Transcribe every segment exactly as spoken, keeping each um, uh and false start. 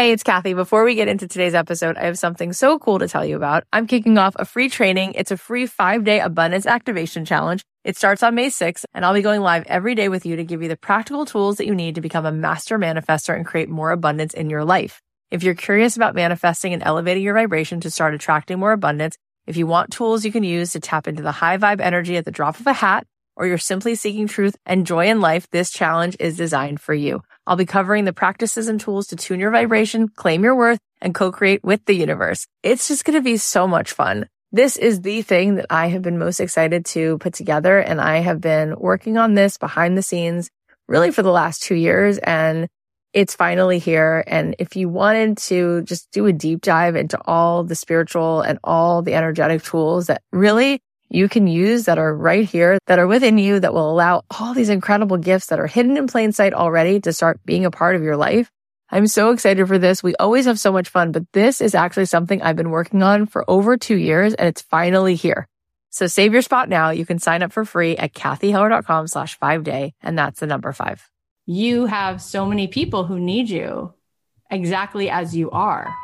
Hey, it's Kathy. Before we get into today's episode, I have something so cool to tell you about. I'm kicking off a free training. It's a free five-day abundance activation challenge. It starts on May sixth, and I'll be going live every day with you to give you the practical tools that you need to become a master manifestor and create more abundance in your life. If you're curious about manifesting and elevating your vibration to start attracting more abundance, if you want tools you can use to tap into the high vibe energy at the drop of a hat, or you're simply seeking truth and joy in life, this challenge is designed for you. I'll be covering the practices and tools to tune your vibration, claim your worth, and co-create with the universe. It's just going to be so much fun. This is the thing that I have been most excited to put together, and I have been working on this behind the scenes really for the last two years, and it's finally here. And if you wanted to just do a deep dive into all the spiritual and all the energetic tools that really you can use that are right here, that are within you, that will allow all these incredible gifts that are hidden in plain sight already to start being a part of your life. I'm so excited for this. We always have so much fun, but this is actually something I've been working on for over two years and it's finally here. So save your spot now. You can sign up for free at kathyheller.com slash five day. And that's the number five. You have so many people who need you exactly as you are.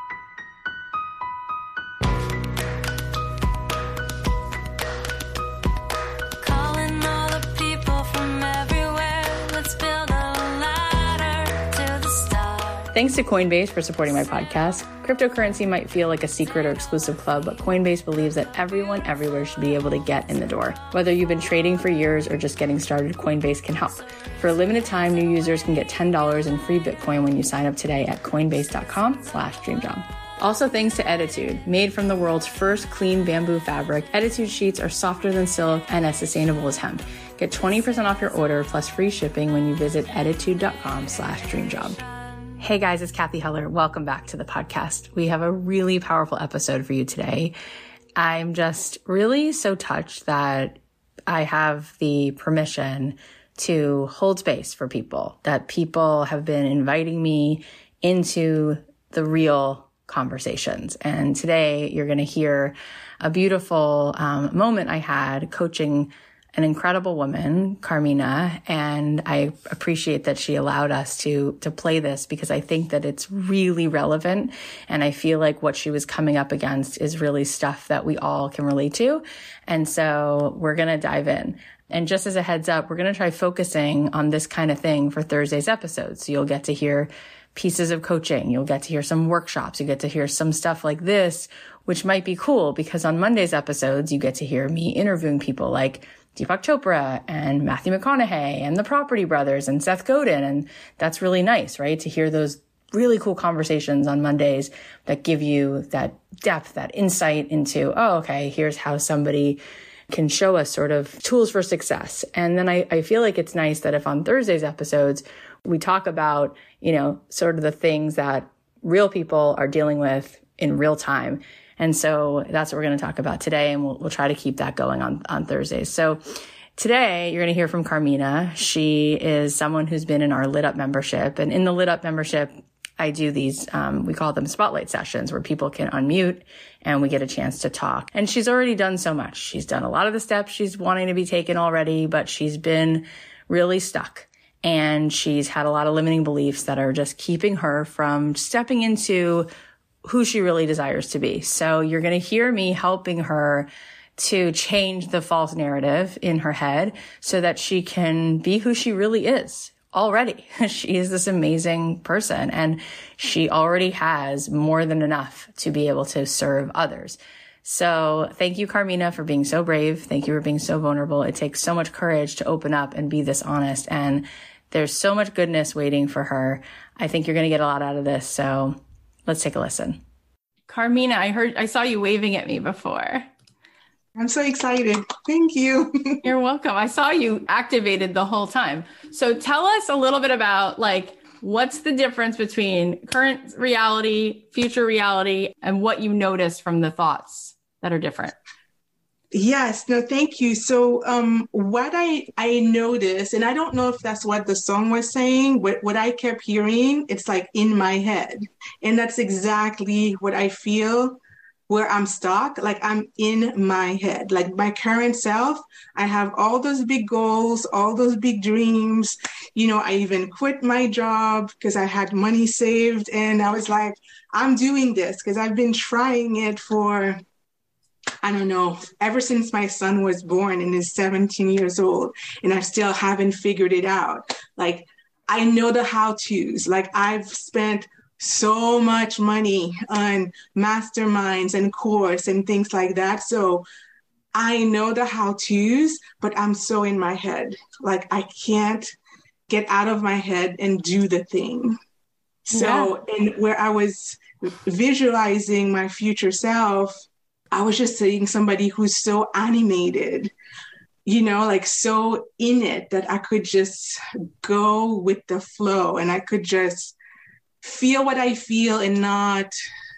Thanks to Coinbase for supporting my podcast. Cryptocurrency might feel like a secret or exclusive club, but Coinbase believes that everyone everywhere should be able to get in the door. Whether you've been trading for years or just getting started, Coinbase can help. For a limited time, new users can get ten dollars in free Bitcoin when you sign up today at coinbase.com slash dreamjob. Also thanks to Ettitude. Made from the world's first clean bamboo fabric, Ettitude sheets are softer than silk and as sustainable as hemp. Get twenty percent off your order plus free shipping when you visit ettitude.com slash dreamjob. Hey guys, it's Kathy Heller. Welcome back to the podcast. We have a really powerful episode for you today. I'm just really so touched that I have the permission to hold space for people, that people have been inviting me into the real conversations. And today you're going to hear a beautiful um, moment I had coaching an incredible woman, Carmina, and I appreciate that she allowed us to to play this because I think that it's really relevant, and I feel like what she was coming up against is really stuff that we all can relate to. And so we're going to dive in. And just as a heads up, we're going to try focusing on this kind of thing for Thursday's episode. So you'll get to hear pieces of coaching. You'll get to hear some workshops. You get to hear some stuff like this, which might be cool because on Monday's episodes, you get to hear me interviewing people like Deepak Chopra and Matthew McConaughey and the Property Brothers and Seth Godin. And that's really nice, right? To hear those really cool conversations on Mondays that give you that depth, that insight into, oh, okay, here's how somebody can show us sort of tools for success. And then I, I feel like it's nice that if on Thursday's episodes, we talk about, you know, sort of the things that real people are dealing with in real time. And so that's what we're going to talk about today. And we'll, we'll try to keep that going on, on Thursdays. So today you're going to hear from Carmina. She is someone who's been in our Lit Up membership. And in the Lit Up membership, I do these, um, we call them spotlight sessions where people can unmute and we get a chance to talk. And she's already done so much. She's done a lot of the steps she's wanting to be taken already, but she's been really stuck. And she's had a lot of limiting beliefs that are just keeping her from stepping into who she really desires to be. So you're going to hear me helping her to change the false narrative in her head so that she can be who she really is already. She is this amazing person and she already has more than enough to be able to serve others. So thank you, Carmina, for being so brave. Thank you for being so vulnerable. It takes so much courage to open up and be this honest. And there's so much goodness waiting for her. I think you're going to get a lot out of this. So let's take a listen. Carmina, I heard, I saw you waving at me before. I'm so excited. Thank you. You're welcome. I saw you activated the whole time. So tell us a little bit about like, what's the difference between current reality, future reality, and what you notice from the thoughts that are different? Yes, no, thank you. So um, what I, I noticed, and I don't know if that's what the song was saying, but what I kept hearing, it's like in my head. And that's exactly what I feel where I'm stuck, like I'm in my head, like my current self. I have all those big goals, all those big dreams. You know, I even quit my job because I had money saved. And I was like, I'm doing this because I've been trying it for, I don't know, ever since my son was born and is seventeen years old. And I still haven't figured it out. Like, I know the how-tos. Like, I've spent so much money on masterminds and course and things like that. So I know the how-tos, but I'm so in my head. Like, I can't get out of my head and do the thing. So, yeah. And where I was visualizing my future self, I was just seeing somebody who's so animated, you know, like so in it that I could just go with the flow and I could just feel what I feel and not,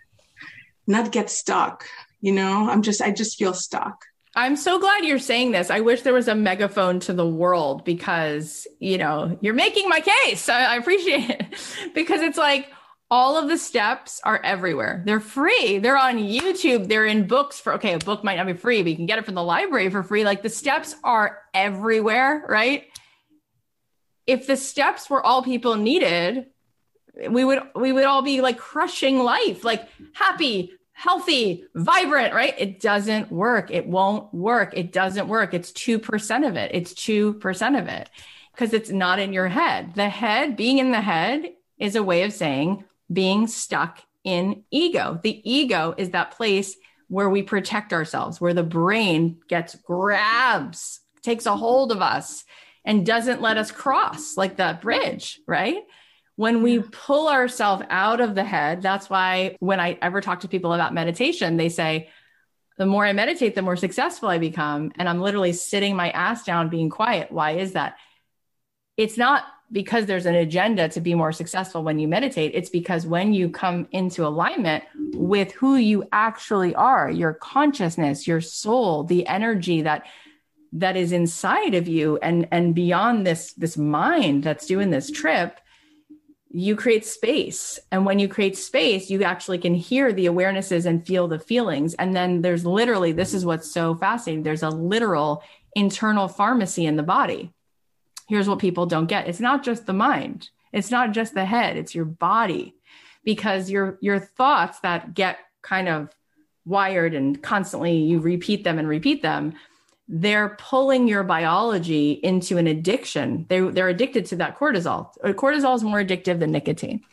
not get stuck. You know, I'm just, I just feel stuck. I'm so glad you're saying this. I wish there was a megaphone to the world because, you know, you're making my case. I, I appreciate it because it's like all of the steps are everywhere. They're free. They're on YouTube. They're in books for, okay, a book might not be free, but you can get it from the library for free. Like the steps are everywhere, right? If the steps were all people needed, we would, we would all be like crushing life, like happy, healthy, vibrant, right? It doesn't work. It won't work. It doesn't work. It's two percent of it. It's two percent of it because it's not in your head. The head, being in the head is a way of saying being stuck in ego. The ego is that place where we protect ourselves, where the brain gets grabs, takes a hold of us and doesn't let us cross like that bridge, right? When we pull ourselves out of the head, that's why when I ever talk to people about meditation, they say, the more I meditate, the more successful I become. And I'm literally sitting my ass down being quiet. Why is that? It's not because there's an agenda to be more successful when you meditate. It's because when you come into alignment with who you actually are, your consciousness, your soul, the energy that that is inside of you and, and beyond this, this mind that's doing this trip, you create space. And when you create space, you actually can hear the awarenesses and feel the feelings. And then there's literally, this is what's so fascinating. There's a literal internal pharmacy in the body. Here's what people don't get. It's not just the mind. It's not just the head. It's your body, because your, your thoughts that get kind of wired and constantly you repeat them and repeat them, they're pulling your biology into an addiction. They, they're addicted to that cortisol. Cortisol is more addictive than nicotine.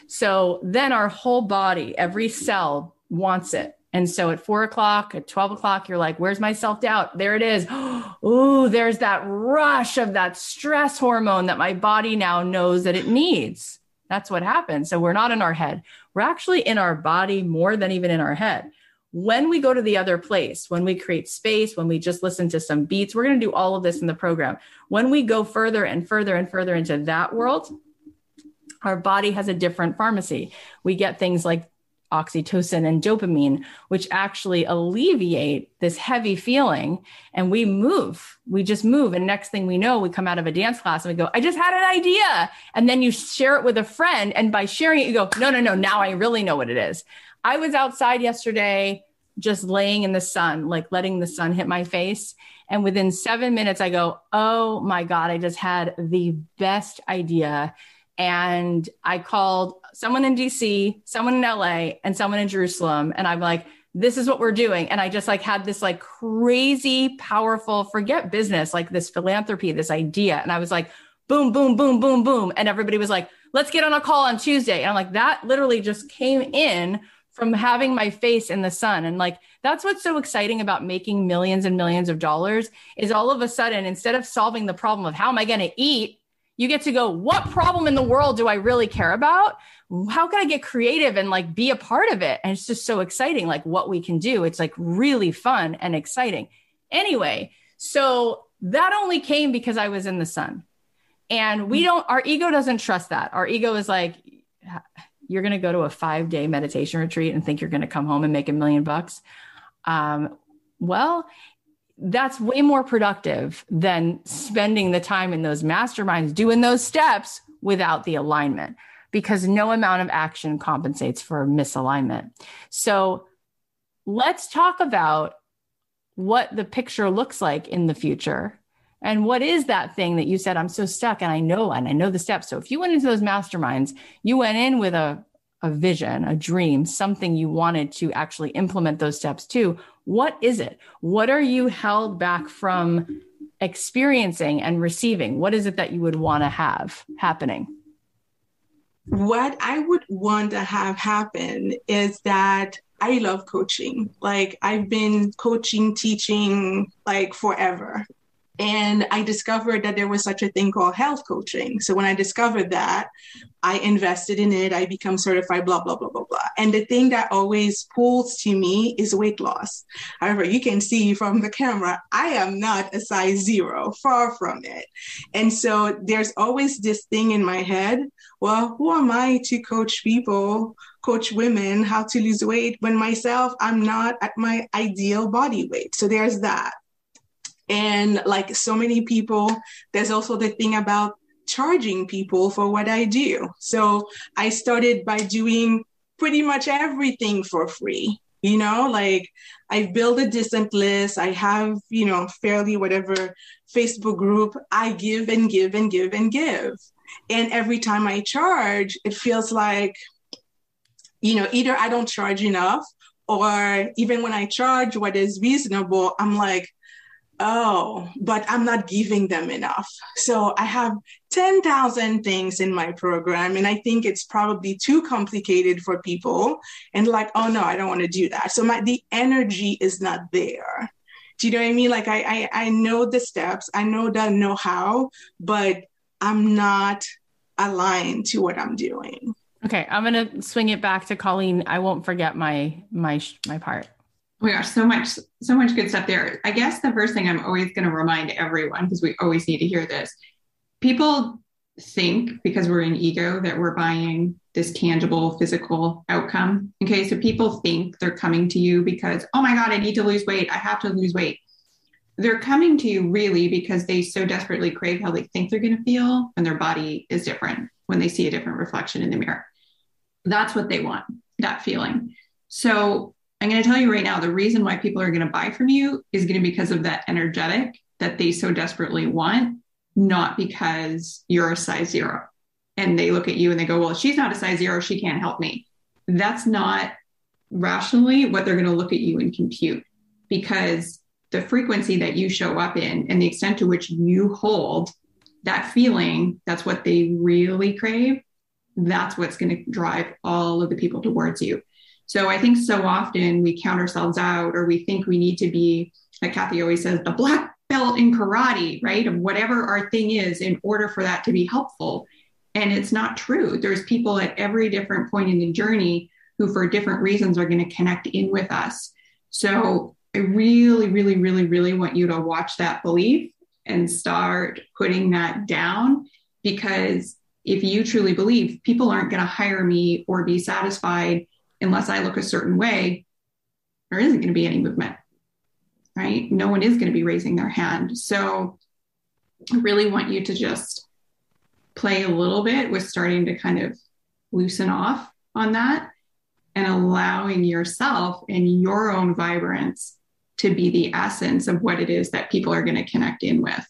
So then our whole body, every cell wants it. And so at four o'clock, at twelve o'clock, you're like, where's my self-doubt? There it is. Ooh, there's that rush of that stress hormone that my body now knows that it needs. That's what happens. So we're not in our head. We're actually in our body more than even in our head. When we go to the other place, when we create space, when we just listen to some beats, we're going to do all of this in the program. When we go further and further and further into that world, our body has a different pharmacy. We get things like oxytocin and dopamine, which actually alleviate this heavy feeling. And we move, we just move. And next thing we know, we come out of a dance class and we go, I just had an idea. And then you share it with a friend. And by sharing it, you go, no, no, no, now I really know what it is. I was outside yesterday, just laying in the sun, like letting the sun hit my face. And within seven minutes, I go, oh my God, I just had the best idea. And I called someone in D C, someone in L A, and someone in Jerusalem. And I'm like, this is what we're doing. And I just like had this like crazy, powerful, forget business, like this philanthropy, this idea. And I was like, boom, boom, boom, boom, boom. And everybody was like, let's get on a call on Tuesday. And I'm like, that literally just came in from having my face in the sun. And like, that's what's so exciting about making millions and millions of dollars is all of a sudden, instead of solving the problem of how am I going to eat, you get to go, what problem in the world do I really care about? How can I get creative and like be a part of it? And it's just so exciting, like what we can do. It's like really fun and exciting. Anyway, so that only came because I was in the sun. And we don't, our ego doesn't trust that. Our ego is like, you're going to go to a five day meditation retreat and think you're going to come home and make a million bucks. Um, well, that's way more productive than spending the time in those masterminds, doing those steps without the alignment, because no amount of action compensates for misalignment. So let's talk about what the picture looks like in the future. And what is that thing that you said, I'm so stuck and I know, and I know the steps. So if you went into those masterminds, you went in with a, a vision, a dream, something you wanted to actually implement those steps to. What is it? What are you held back from experiencing and receiving? What is it that you would want to have happening? What I would want to have happen is that I love coaching. Like I've been coaching, teaching like forever. And I discovered that there was such a thing called health coaching. So when I discovered that, I invested in it. I become certified, blah, blah, blah, blah, blah. And the thing that always pulls to me is weight loss. However, you can see from the camera, I am not a size zero, far from it. And so there's always this thing in my head, well, who am I to coach people, coach women how to lose weight when myself, I'm not at my ideal body weight. So there's that. And like so many people, there's also the thing about charging people for what I do. So I started by doing pretty much everything for free. You know, like I've built a distant list. I have, you know, fairly whatever Facebook group. I give and give and give and give. And every time I charge, it feels like, you know, either I don't charge enough, or even when I charge what is reasonable, I'm like, oh, but I'm not giving them enough. So I have ten thousand things in my program, and I think it's probably too complicated for people. And like, oh no, I don't want to do that. So my the energy is not there. Do you know what I mean? Like I, I, I know the steps, I know the know-how, but I'm not aligned to what I'm doing. Okay, I'm gonna swing it back to Colleen. I won't forget my my my part. Oh my gosh, so much, so much good stuff there. I guess the first thing I'm always going to remind everyone, because we always need to hear this, people think because we're in ego that we're buying this tangible physical outcome. Okay, so people think they're coming to you because, oh my God, I need to lose weight. I have to lose weight. They're coming to you really because they so desperately crave how they think they're going to feel when their body is different, when they see a different reflection in the mirror. That's what they want, that feeling. So I'm going to tell you right now, the reason why people are going to buy from you is going to be because of that energetic that they so desperately want, not because you're a size zero. And they look at you and they go, well, she's not a size zero, she can't help me. That's not rationally what they're going to look at you and compute, because the frequency that you show up in and the extent to which you hold that feeling, that's what they really crave. That's what's going to drive all of the people towards you. So I think so often we count ourselves out, or we think we need to be, like Kathy always says, the black belt in karate, right? Of whatever our thing is in order for that to be helpful. And it's not true. There's people at every different point in the journey who for different reasons are going to connect in with us. So I really, really, really, really want you to watch that belief and start putting that down, because if you truly believe people aren't going to hire me or be satisfied unless I look a certain way, there isn't going to be any movement, right? No one is going to be raising their hand. So I really want you to just play a little bit with starting to kind of loosen off on that and allowing yourself and your own vibrance to be the essence of what it is that people are going to connect in with.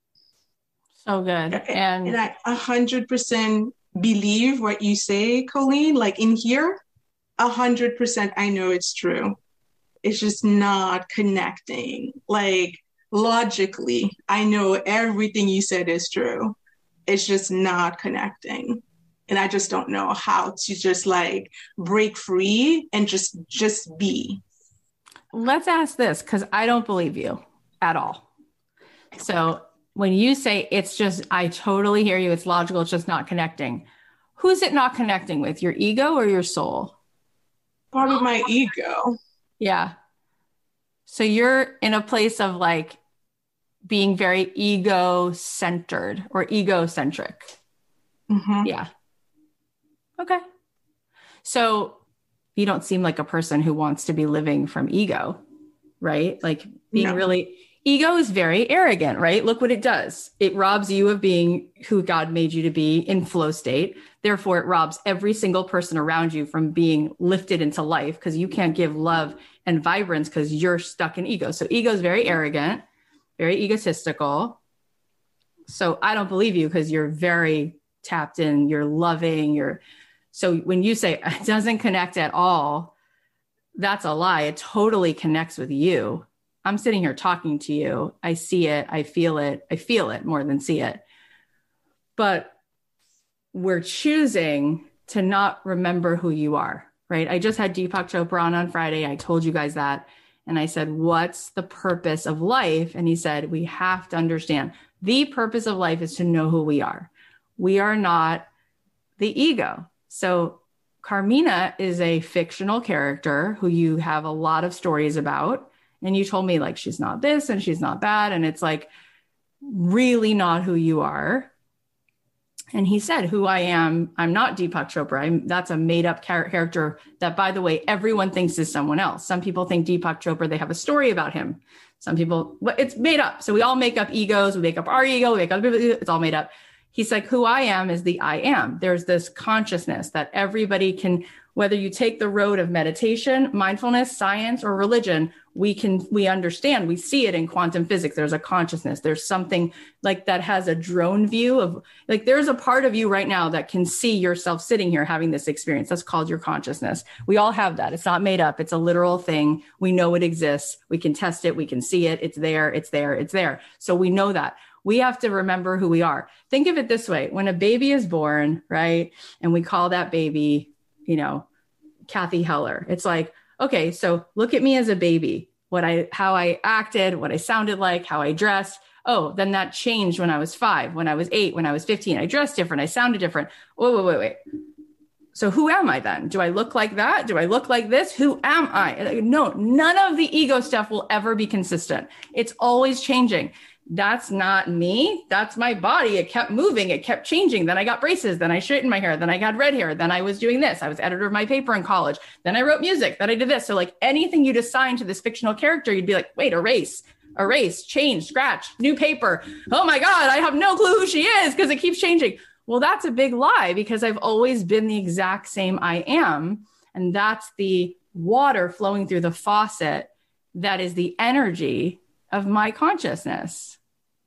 So good. And, and I a hundred percent believe what you say, Colleen, like in here, a hundred percent, I know it's true. It's just not connecting. Like logically, I know everything you said is true. It's just not connecting. And I just don't know how to just like break free and just, just be. Let's ask this, because I don't believe you at all. So when you say it's just, I totally hear you. It's logical. It's just not connecting. Who's it not connecting with? Your ego or your soul? Part of my ego. Yeah. So you're in a place of like being very ego-centered or egocentric. Mm-hmm. Yeah. Okay. So you don't seem like a person who wants to be living from ego, right? Like being No. really, ego is very arrogant, right? Look what it does. It robs you of being who God made you to be in flow state. Therefore, it robs every single person around you from being lifted into life because you can't give love and vibrance because you're stuck in ego. So ego is very arrogant, very egotistical. So I don't believe you because you're very tapped in, you're loving, you're, so when you say it doesn't connect at all, that's a lie. It totally connects with you. I'm sitting here talking to you. I see it. I feel it. I feel it more than see it. But we're choosing to not remember who you are, right? I just had Deepak Chopra on on Friday. I told you guys that. And I said, what's the purpose of life? And he said, we have to understand the purpose of life is to know who we are. We are not the ego. So Carmina is a fictional character who you have a lot of stories about. And you told me like, she's not this and she's not that. And it's like really not who you are. And he said, who I am, I'm not Deepak Chopra. I'm, that's a made up char- character that, by the way, everyone thinks is someone else. Some people think Deepak Chopra, they have a story about him. Some people, well, it's made up. So we all make up egos. We make up our ego. We make up, it's all made up. He's like, who I am is the I am. There's this consciousness that everybody can, whether you take the road of meditation, mindfulness, science, or religion, we can, we understand, we see it in quantum physics. There's a consciousness. There's something like that has a drone view of like, there's a part of you right now that can see yourself sitting here having this experience. That's called your consciousness. We all have that. It's not made up. It's a literal thing. We know it exists. We can test it. We can see it. It's there. It's there. It's there. So we know that. We have to remember who we are. Think of it this way. When a baby is born, right? And we call that baby, you know, Kathy Heller. It's like, okay, so look at me as a baby, what I, how I acted, what I sounded like, how I dressed. Oh, then that changed when I was five, when I was eight, when I was fifteen, I dressed different. I sounded different. Wait, wait, wait, wait. So who am I then? Do I look like that? Do I look like this? Who am I? No, none of the ego stuff will ever be consistent. It's always changing. That's not me. That's my body. It kept moving. It kept changing. Then I got braces. Then I straightened my hair. Then I got red hair. Then I was doing this. I was editor of my paper in college. Then I wrote music. Then I did this. So like anything you'd assign to this fictional character, you'd be like, wait, erase, erase, change, scratch, new paper. Oh my God, I have no clue who she is because it keeps changing. Well, that's a big lie because I've always been the exact same I am. And that's the water flowing through the faucet. That is the energy of my consciousness.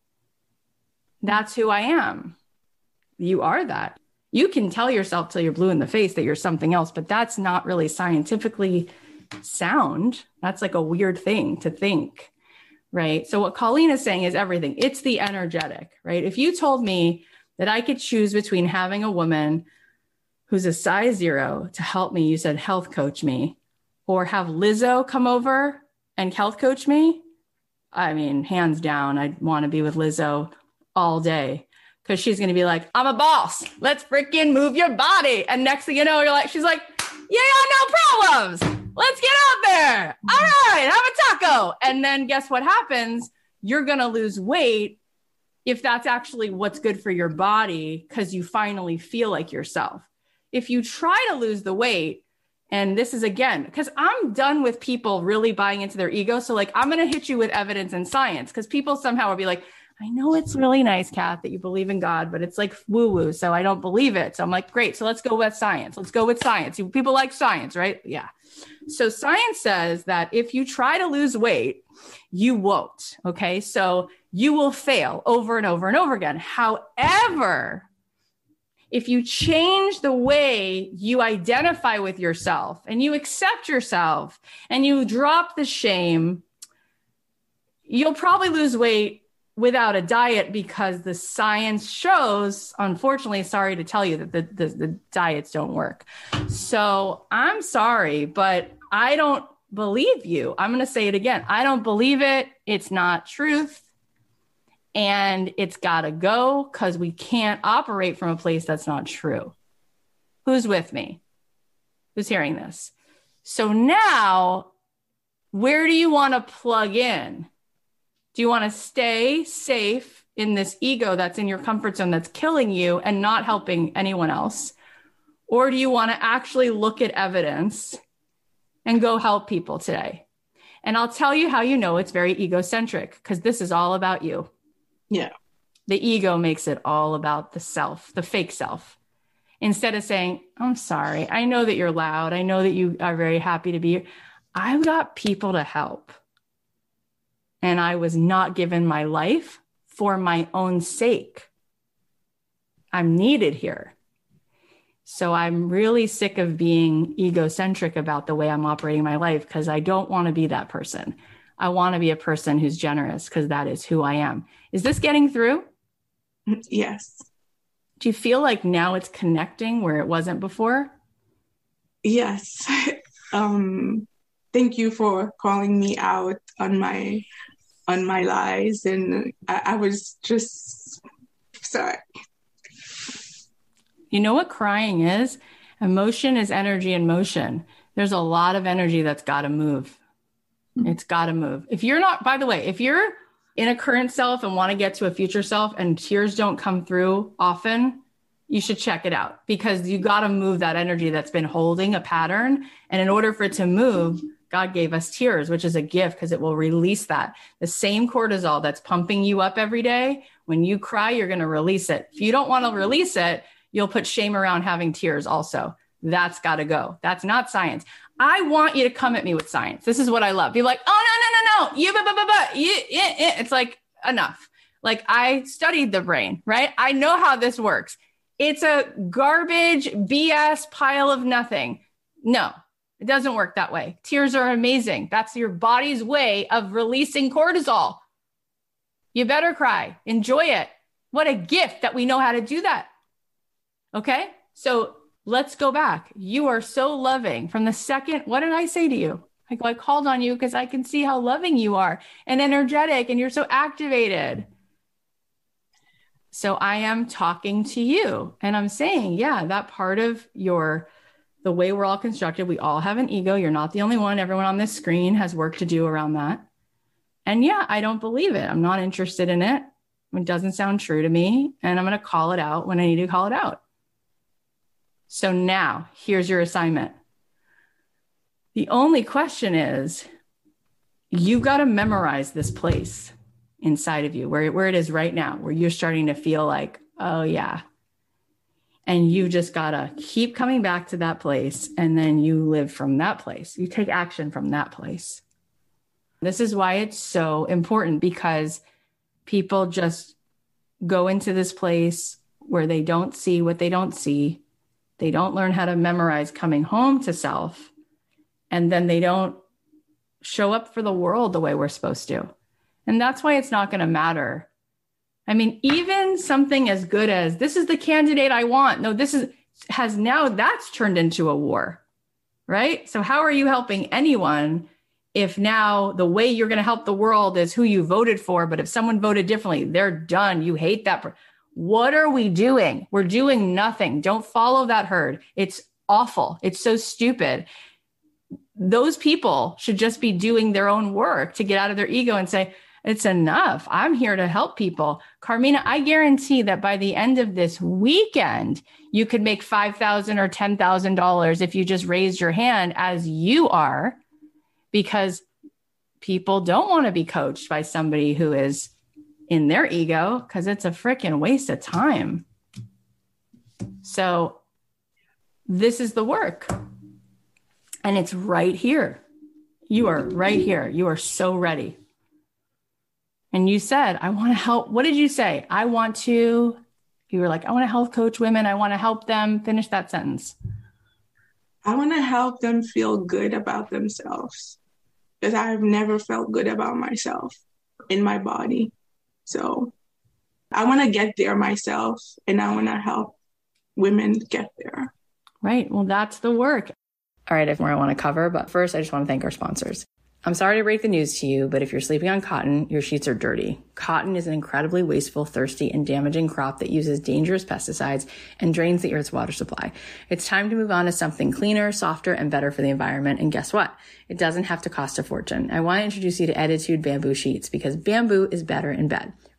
That's who I am. You are that. You can tell yourself till you're blue in the face that you're something else, but that's not really scientifically sound. That's like a weird thing to think, right? So what Colleen is saying is everything. It's the energetic, right? If you told me that I could choose between having a woman who's a size zero to help me, you said health coach me, or have Lizzo come over and health coach me, I mean, hands down, I'd want to be with Lizzo all day because she's going to be like, I'm a boss. Let's freaking move your body. And next thing you know, you're like, she's like, yeah, no problems. Let's get out there. All right, have a taco. And then guess what happens? You're going to lose weight if that's actually what's good for your body because you finally feel like yourself. If you try to lose the weight, and this is again, because I'm done with people really buying into their ego. So like, I'm going to hit you with evidence and science because people somehow will be like, I know it's really nice, Kath, that you believe in God, but it's like woo-woo, so I don't believe it. So I'm like, great, so let's go with science. Let's go with science. People like science, right? Yeah. So science says that if you try to lose weight, you won't, okay? So you will fail over and over and over again. However, if you change the way you identify with yourself and you accept yourself and you drop the shame, you'll probably lose weight without a diet because the science shows, unfortunately, sorry to tell you that the, the, the diets don't work. So I'm sorry, but I don't believe you. I'm going to say it again. I don't believe it. It's not truth. And it's got to go because we can't operate from a place that's not true. Who's with me? Who's hearing this? So now, where do you want to plug in? Do you want to stay safe in this ego that's in your comfort zone that's killing you and not helping anyone else? Or do you want to actually look at evidence and go help people today? And I'll tell you how you know it's very egocentric, because this is all about you. Yeah. The ego makes it all about the self, the fake self. Instead of saying, I'm sorry, I know that you're loud. I know that you are very happy to be here. I've got people to help. And I was not given my life for my own sake. I'm needed here. So I'm really sick of being egocentric about the way I'm operating my life, because I don't want to be that person. I want to be a person who's generous, because that is who I am. Is this getting through? Yes. Do you feel like now it's connecting where it wasn't before? Yes. um, thank you for calling me out on my on my lies. And I, I was just sorry. You know what crying is? Emotion is energy in motion. There's a lot of energy that's got to move. It's got to move. If you're not, by the way, if you're in a current self and want to get to a future self and tears don't come through often, you should check it out, because you got to move that energy that's been holding a pattern. And in order for it to move, God gave us tears, which is a gift, because it will release that. The same cortisol that's pumping you up every day, when you cry, you're going to release it. If you don't want to release it, you'll put shame around having tears also. That's got to go. That's not science. I want you to come at me with science. This is what I love. Be like, oh, no, no, no, no. You, blah, blah, blah, blah. You, it, it. It's like, enough. Like, I studied the brain, right? I know how this works. It's a garbage B S pile of nothing. No, it doesn't work that way. Tears are amazing. That's your body's way of releasing cortisol. You better cry. Enjoy it. What a gift that we know how to do that. Okay, so let's go back. You are so loving from the second. What did I say to you? I go, I called on you because I can see how loving you are and energetic, and you're so activated. So I am talking to you, and I'm saying, yeah, that part of your, the way we're all constructed, we all have an ego. You're not the only one. Everyone on this screen has work to do around that. And yeah, I don't believe it. I'm not interested in it. It doesn't sound true to me. And I'm going to call it out when I need to call it out. So now here's your assignment. The only question is, you've got to memorize this place inside of you where, where it is right now, where you're starting to feel like, oh yeah. And you just got to keep coming back to that place. And then you live from that place. You take action from that place. This is why it's so important, because people just go into this place where they don't see what they don't see. They don't learn how to memorize coming home to self. And then they don't show up for the world the way we're supposed to. And that's why it's not going to matter. I mean, even something as good as, this is the candidate I want. No, this is, has now, that's turned into a war, right? So how are you helping anyone if now the way you're going to help the world is who you voted for? But if someone voted differently, they're done. You hate that person. What are we doing? We're doing nothing. Don't follow that herd. It's awful. It's so stupid. Those people should just be doing their own work to get out of their ego and say, it's enough. I'm here to help people. Carmina, I guarantee that by the end of this weekend, you could make five thousand dollars or ten thousand dollars if you just raised your hand as you are, because people don't want to be coached by somebody who is in their ego, because it's a freaking waste of time. So this is the work. And it's right here. You are right here. You are so ready. And you said, I want to help. What did you say? I want to, you were like, I want to health coach women. I want to help them. Finish that sentence. I want to help them feel good about themselves, because I've never felt good about myself in my body. So I want to get there myself, and I want to help women get there. Right. Well, that's the work. All right, I have more I want to cover, but first I just want to thank our sponsors. I'm sorry to break the news to you, but if you're sleeping on cotton, your sheets are dirty. Cotton is an incredibly wasteful, thirsty, and damaging crop that uses dangerous pesticides and drains the earth's water supply. It's time to move on to something cleaner, softer, and better for the environment. And guess what? It doesn't have to cost a fortune. I want to introduce you to Ettitude Bamboo Sheets, because bamboo is better in bed.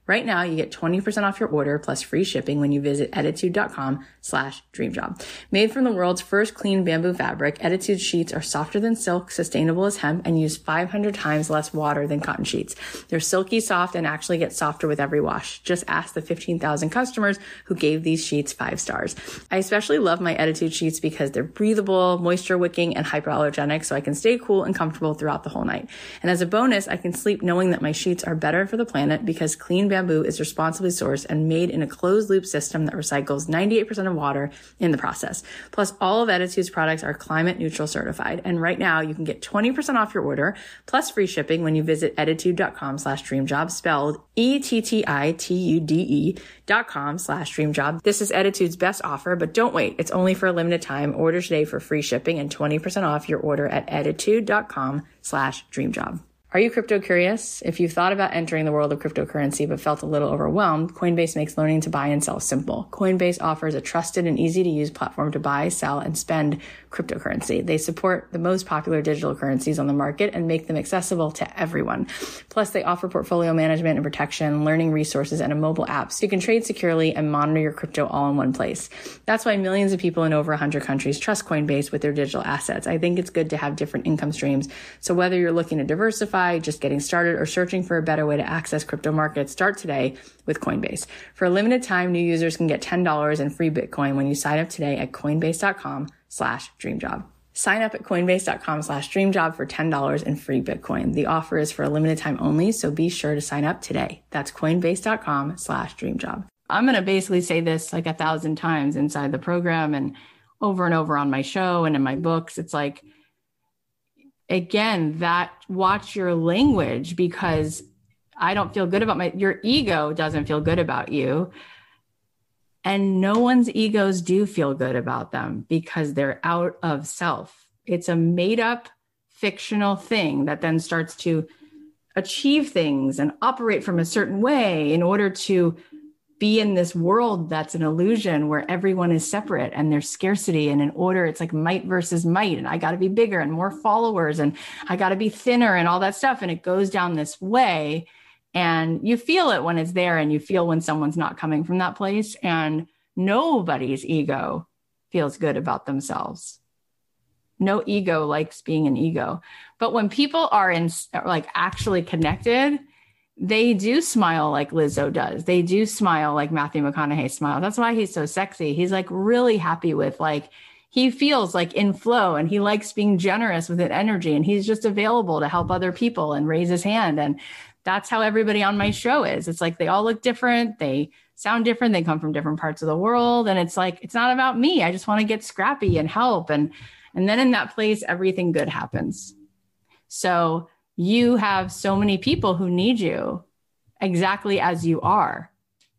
Right now, you get twenty percent off your order plus free shipping when you visit ettitude.com slash dreamjob. Made from the world's first clean bamboo fabric, Ettitude sheets are softer than silk, sustainable as hemp, and use five hundred times less water than cotton sheets. They're silky soft and actually get softer with every wash. Just ask the fifteen thousand customers who gave these sheets five stars. I especially love my Ettitude sheets because they're breathable, moisture wicking, and hypoallergenic, so I can stay cool and comfortable throughout the whole night. And as a bonus, I can sleep knowing that my sheets are better for the planet because clean bamboo Bamboo is responsibly sourced and made in a closed loop system that recycles ninety-eight percent of water in the process. Plus, all of Ettitude's products are climate neutral certified. And right now you can get twenty percent off your order plus free shipping when you visit ettitude.com slash dreamjob, spelled E T T I T U D E dot com slash dreamjob. This is Ettitude's best offer, but don't wait. It's only for a limited time. Order today for free shipping and twenty percent off your order at ettitude.com slash dreamjob. Are you crypto curious? If you've thought about entering the world of cryptocurrency but felt a little overwhelmed, Coinbase makes learning to buy and sell simple. Coinbase offers a trusted and easy to use platform to buy, sell, and spend cryptocurrency. They support the most popular digital currencies on the market and make them accessible to everyone. Plus, they offer portfolio management and protection, learning resources, and a mobile app so you can trade securely and monitor your crypto all in one place. That's why millions of people in over one hundred countries trust Coinbase with their digital assets. I think it's good to have different income streams. So whether you're looking to diversify, just getting started, or searching for a better way to access crypto markets, start today with Coinbase. For a limited time, new users can get ten dollars in free Bitcoin when you sign up today at coinbase.com slash dreamjob. Sign up at coinbase.com slash dreamjob for ten dollars in free Bitcoin. The offer is for a limited time only, so be sure to sign up today. That's coinbase.com slash dreamjob. I'm going to basically say this like a thousand times inside the program and over and over on my show and in my books. It's like, again, that watch your language, because I don't feel good about my, your ego doesn't feel good about you. And no one's egos do feel good about them because they're out of self. It's a made up fictional thing that then starts to achieve things and operate from a certain way in order to be in this world that's an illusion where everyone is separate and there's scarcity, and in order, it's like might versus might, and I got to be bigger and more followers, and I got to be thinner and all that stuff. And it goes down this way, and you feel it when it's there, and you feel when someone's not coming from that place, and nobody's ego feels good about themselves. No ego likes being an ego. But when people are in like actually connected, they do smile like Lizzo does. They do smile like Matthew McConaughey smiles. That's why he's so sexy. He's like really happy with, like, he feels like in flow, and he likes being generous with his energy, and he's just available to help other people and raise his hand. And that's how everybody on my show is. It's like they all look different. They sound different. They come from different parts of the world. And it's like, it's not about me. I just want to get scrappy and help. And, and then in that place, everything good happens. So you have so many people who need you exactly as you are.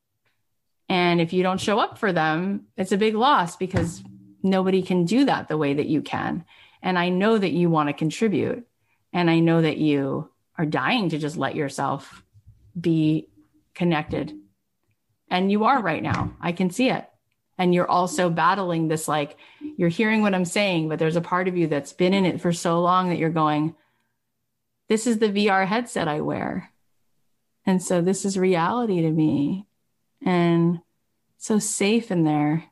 And if you don't show up for them, it's a big loss, because nobody can do that the way that you can. And I know that you want to contribute. And I know that you are dying to just let yourself be connected. And you are right now. I can see it. And you're also battling this, like, you're hearing what I'm saying, but there's a part of you that's been in it for so long that you're going, this is the V R headset I wear. And so this is reality to me. And so safe in there.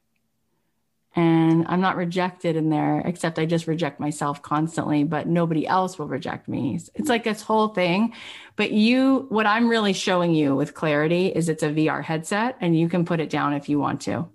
And I'm not rejected in there, except I just reject myself constantly, but nobody else will reject me. It's like this whole thing. But you, what I'm really showing you with clarity is it's a V R headset, and you can put it down if you want to.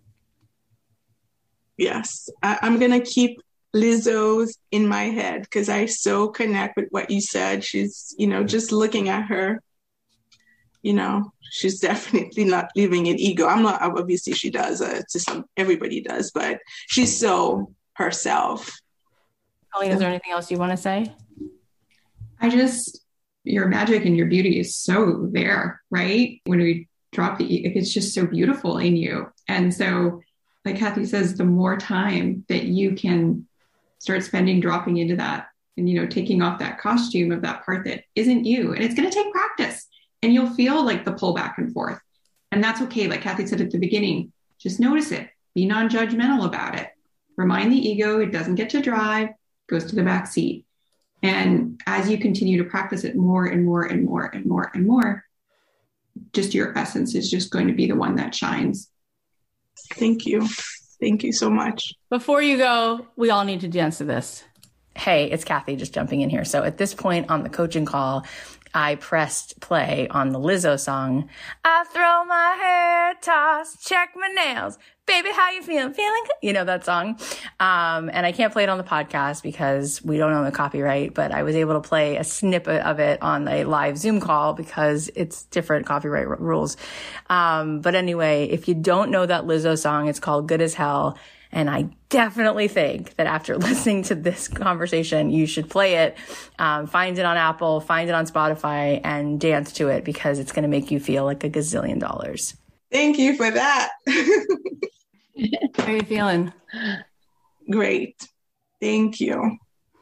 Yes, I, I'm going to keep Lizzo's in my head because I so connect with what you said. She's, you know, just looking at her, you know, she's definitely not living in ego. I'm not, obviously she does, uh, to some, everybody does, but she's so herself. Colleen, is there anything else you want to say? I just, your magic and your beauty is so there, right? When we drop the, it's just so beautiful in you. And so, like Kathy says, the more time that you can start spending dropping into that and, you know, taking off that costume of that part that isn't you. And it's going to take practice, and you'll feel like the pull back and forth. And that's okay. Like Kathy said at the beginning, just notice it, be non-judgmental about it. Remind the ego it doesn't get to drive, goes to the back seat. And as you continue to practice it more and more and more and more and more, just your essence is just going to be the one that shines. Thank you. Thank you so much. Before you go, we all need to dance to this. Hey, it's Kathy just jumping in here. So at this point on the coaching call, I pressed play on the Lizzo song. I throw my hair, toss, check my nails. Baby, how you feeling? Feeling good? You know that song. Um, and I can't play it on the podcast because we don't own the copyright, but I was able to play a snippet of it on a live Zoom call because it's different copyright r- rules. Um, but anyway, if you don't know that Lizzo song, it's called Good as Hell. And I definitely think that after listening to this conversation, you should play it, um, find it on Apple, find it on Spotify, and dance to it because it's going to make you feel like a gazillion dollars. Thank you for that. How are you feeling? Great. Thank you.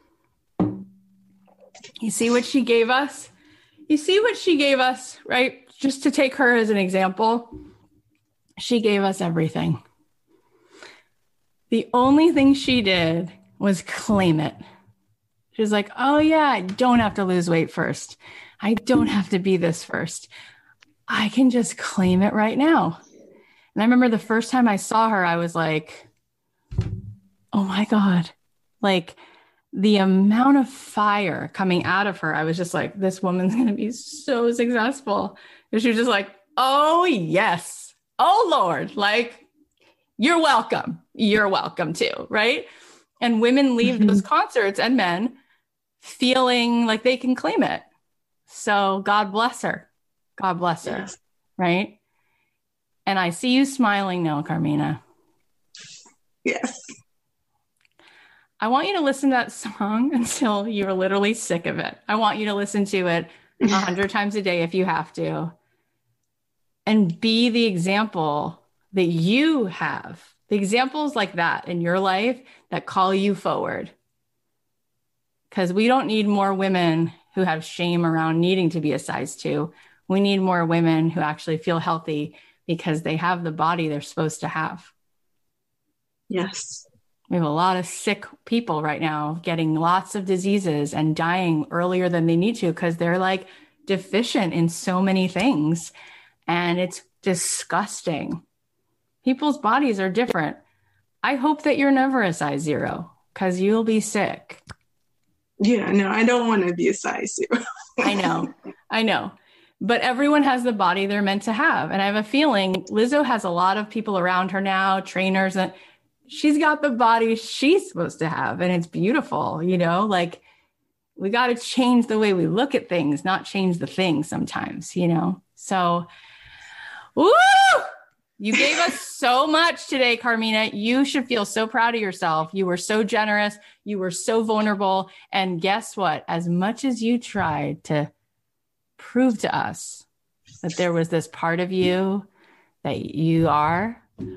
You see what she gave us? You see what she gave us, right? Just to take her as an example, she gave us everything. The only thing she did was claim it. She was like, oh yeah, I don't have to lose weight first. I don't have to be this first. I can just claim it right now. And I remember the first time I saw her, I was like, oh my God, like the amount of fire coming out of her. I was just like, this woman's going to be so successful. And she was just like, oh yes. Oh Lord. Like, you're welcome. You're welcome too, right? And women leave mm-hmm. those concerts and men feeling like they can claim it. So God bless her. God bless her, yes. Right? And I see you smiling now, Carmina. Yes. I want you to listen to that song until you're literally sick of it. I want you to listen to it a hundred times a day if you have to. And be the example that you have, the examples like that in your life that call you forward. Because we don't need more women who have shame around needing to be a size two. We need more women who actually feel healthy because they have the body they're supposed to have. Yes. We have a lot of sick people right now getting lots of diseases and dying earlier than they need to because they're like deficient in so many things. And it's disgusting. People's bodies are different. I hope that you're never a size zero because you'll be sick. Yeah, no, I don't want to be a size zero. I know, I know. But everyone has the body they're meant to have. And I have a feeling Lizzo has a lot of people around her now, trainers, and she's got the body she's supposed to have. And it's beautiful, you know, like we got to change the way we look at things, not change the thing sometimes, you know? So, woo! You gave us so much today, Carmina. You should feel so proud of yourself. You were so generous. You were so vulnerable. And guess what? As much as you tried to prove to us that there was this part of you that you are,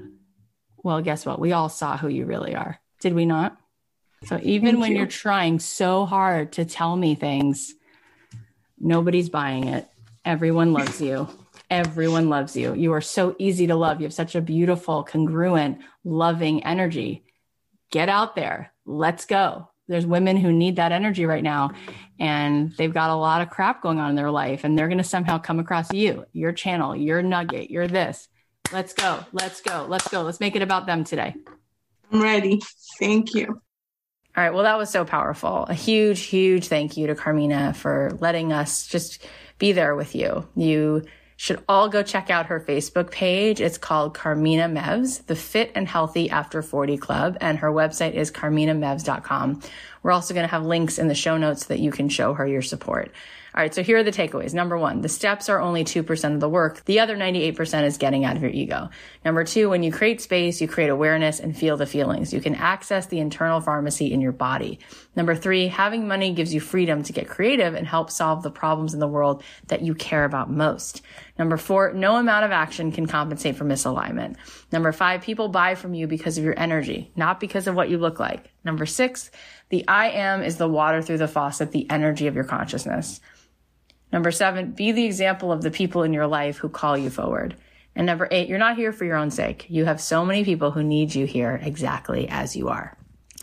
well, guess what? We all saw who you really are. Did we not? So even Thank when you. You're trying so hard to tell me things, nobody's buying it. Everyone loves you. Everyone loves you. You are so easy to love. You have such a beautiful, congruent, loving energy. Get out there. Let's go. There's women who need that energy right now, and they've got a lot of crap going on in their life, and they're going to somehow come across you, your channel, your nugget, your this. Let's go. Let's go. Let's go. Let's make it about them today. I'm ready. Thank you. All right. Well, that was so powerful. A huge, huge thank you to Carmina for letting us just be there with you. You should all go check out her Facebook page. It's called Carmina Mevs, the Fit and Healthy After forty Club, and her website is carmina mevs dot com. We're also going to have links in the show notes so that you can show her your support. All right, so here are the takeaways. Number one, the steps are only two percent of the work. The other ninety-eight percent is getting out of your ego. Number two, when you create space, you create awareness and feel the feelings. You can access the internal pharmacy in your body. Number three, having money gives you freedom to get creative and help solve the problems in the world that you care about most. Number four, no amount of action can compensate for misalignment. Number five, people buy from you because of your energy, not because of what you look like. Number six, the I am is the water through the faucet, the energy of your consciousness. Number seven, be the example of the people in your life who call you forward. And number eight, you're not here for your own sake. You have so many people who need you here exactly as you are.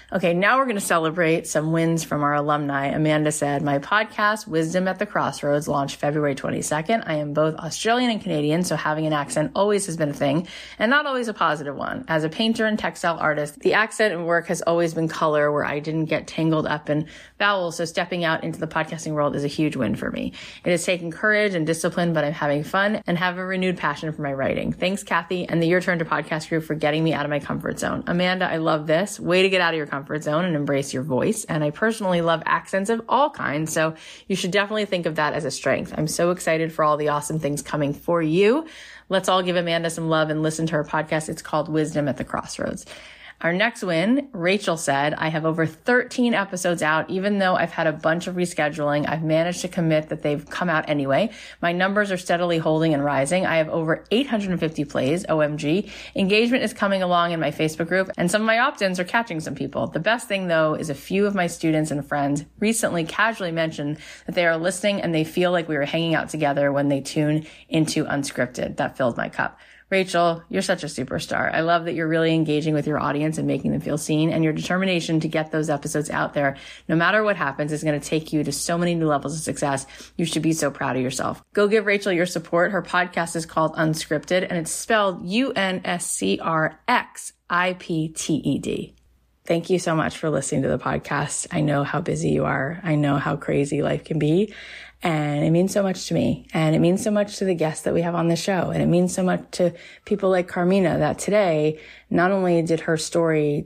Okay, now we're going to celebrate some wins from our alumni. Amanda said, my podcast, Wisdom at the Crossroads, launched February twenty-second. I am both Australian and Canadian, so having an accent always has been a thing, and not always a positive one. As a painter and textile artist, the accent and work has always been color, where I didn't get tangled up in vowels, so stepping out into the podcasting world is a huge win for me. It has taken courage and discipline, but I'm having fun and have a renewed passion for my writing. Thanks, Kathy, and the Your Turn to Podcast group for getting me out of my comfort zone. Amanda, I love this. Way to get out of your comfort comfort zone and embrace your voice. And I personally love accents of all kinds, so you should definitely think of that as a strength. I'm so excited for all the awesome things coming for you. Let's all give Amanda some love and listen to her podcast. It's called Wisdom at the Crossroads. Our next win, Rachel said, I have over thirteen episodes out. Even though I've had a bunch of rescheduling, I've managed to commit that they've come out anyway. My numbers are steadily holding and rising. I have over eight hundred fifty plays, O M G. Engagement is coming along in my Facebook group, and some of my opt-ins are catching some people. The best thing, though, is a few of my students and friends recently casually mentioned that they are listening and they feel like we were hanging out together when they tune into Unscripted. That filled my cup. Rachel, you're such a superstar. I love that you're really engaging with your audience and making them feel seen, and your determination to get those episodes out there, no matter what happens, is going to take you to so many new levels of success. You should be so proud of yourself. Go give Rachel your support. Her podcast is called Unscripted, and it's spelled U N S C R X I P T E D. Thank you so much for listening to the podcast. I know how busy you are. I know how crazy life can be. And it means so much to me. And it means so much to the guests that we have on the show. And it means so much to people like Carmina, that today, not only did her story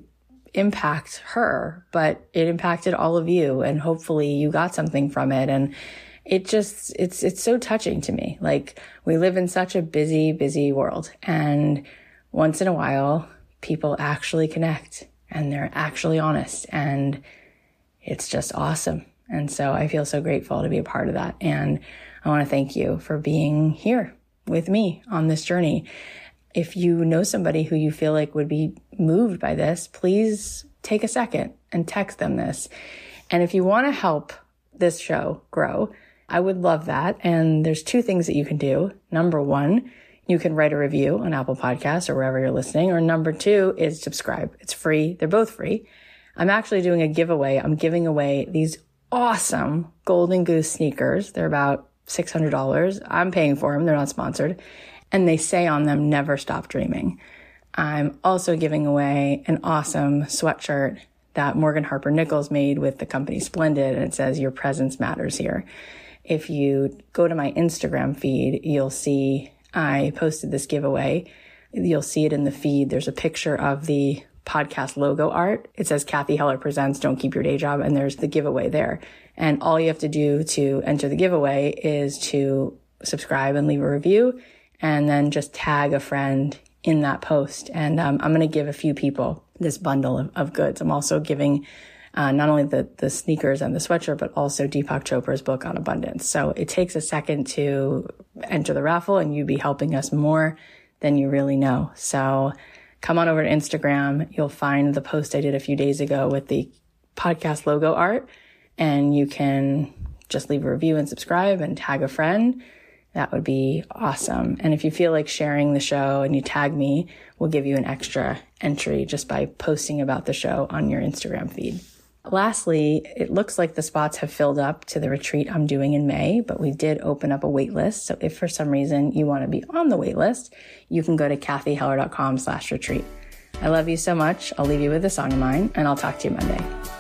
impact her, but it impacted all of you. And hopefully you got something from it. And it just, it's, it's so touching to me. Like, we live in such a busy, busy world. And once in a while, people actually connect and they're actually honest. And it's just awesome. And so I feel so grateful to be a part of that. And I want to thank you for being here with me on this journey. If you know somebody who you feel like would be moved by this, please take a second and text them this. And if you want to help this show grow, I would love that. And there's two things that you can do. Number one, you can write a review on Apple Podcasts or wherever you're listening. Or number two is subscribe. It's free. They're both free. I'm actually doing a giveaway. I'm giving away these awesome Golden Goose sneakers. They're about six hundred dollars. I'm paying for them. They're not sponsored. And they say on them, never stop dreaming. I'm also giving away an awesome sweatshirt that Morgan Harper Nichols made with the company Splendid. And it says, your presence matters here. If you go to my Instagram feed, you'll see I posted this giveaway. You'll see it in the feed. There's a picture of the podcast logo art. It says Kathy Heller Presents Don't Keep Your Day Job, and there's the giveaway there. And all you have to do to enter the giveaway is to subscribe and leave a review, and then just tag a friend in that post. And um, I'm going to give a few people this bundle of, of goods. I'm also giving uh, not only the, the sneakers and the sweatshirt, but also Deepak Chopra's book on abundance. So it takes a second to enter the raffle, and you'd be helping us more than you really know. So come on over to Instagram. You'll find the post I did a few days ago with the podcast logo art, and you can just leave a review and subscribe and tag a friend. That would be awesome. And if you feel like sharing the show and you tag me, we'll give you an extra entry just by posting about the show on your Instagram feed. Lastly, it looks like the spots have filled up to the retreat I'm doing in May, but we did open up a wait list. So if for some reason you want to be on the wait list, you can go to kathyheller.com slash retreat. I love you so much. I'll leave you with a song of mine, and I'll talk to you Monday.